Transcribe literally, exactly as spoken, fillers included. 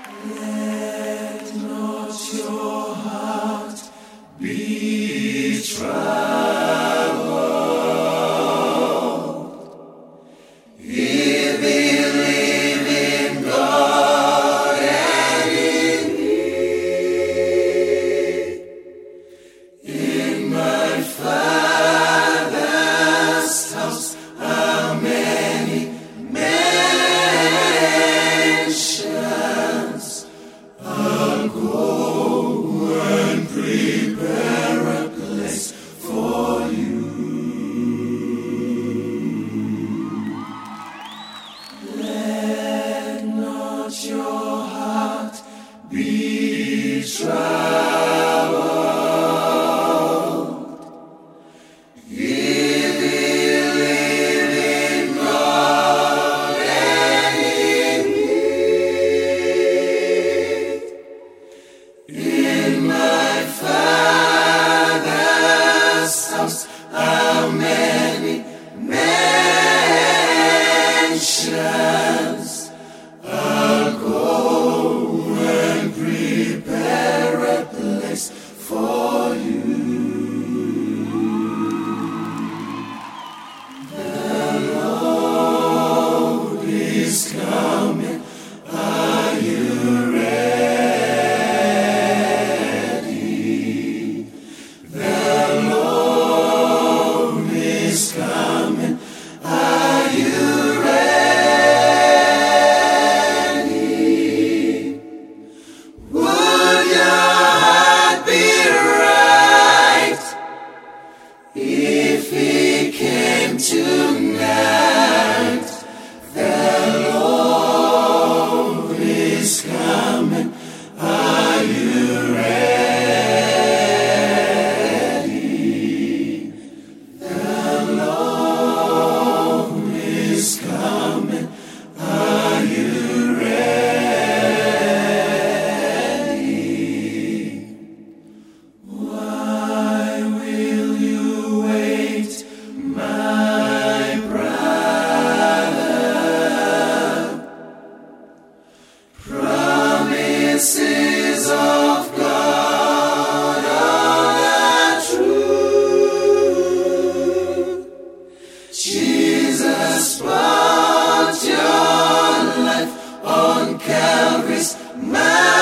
Let not your heart be troubled. Ye believe in God and in me. In my Father's house are many mansions. I'll go and prepare a place for you. Let not your heart be troubled. Ye believe in God and in me. In my Father's house are many mansions. I'll go and prepare a place for you. The Lord is coming. Are you ready? The Lord is coming. Are you ready? Would your heart be right if He came tonight? The Lord is coming. Are you ready? The Lord is coming. Are you ready? Why will you wait, my brother? Promises of God are true. Jesus bought your life on Calvary's mountain.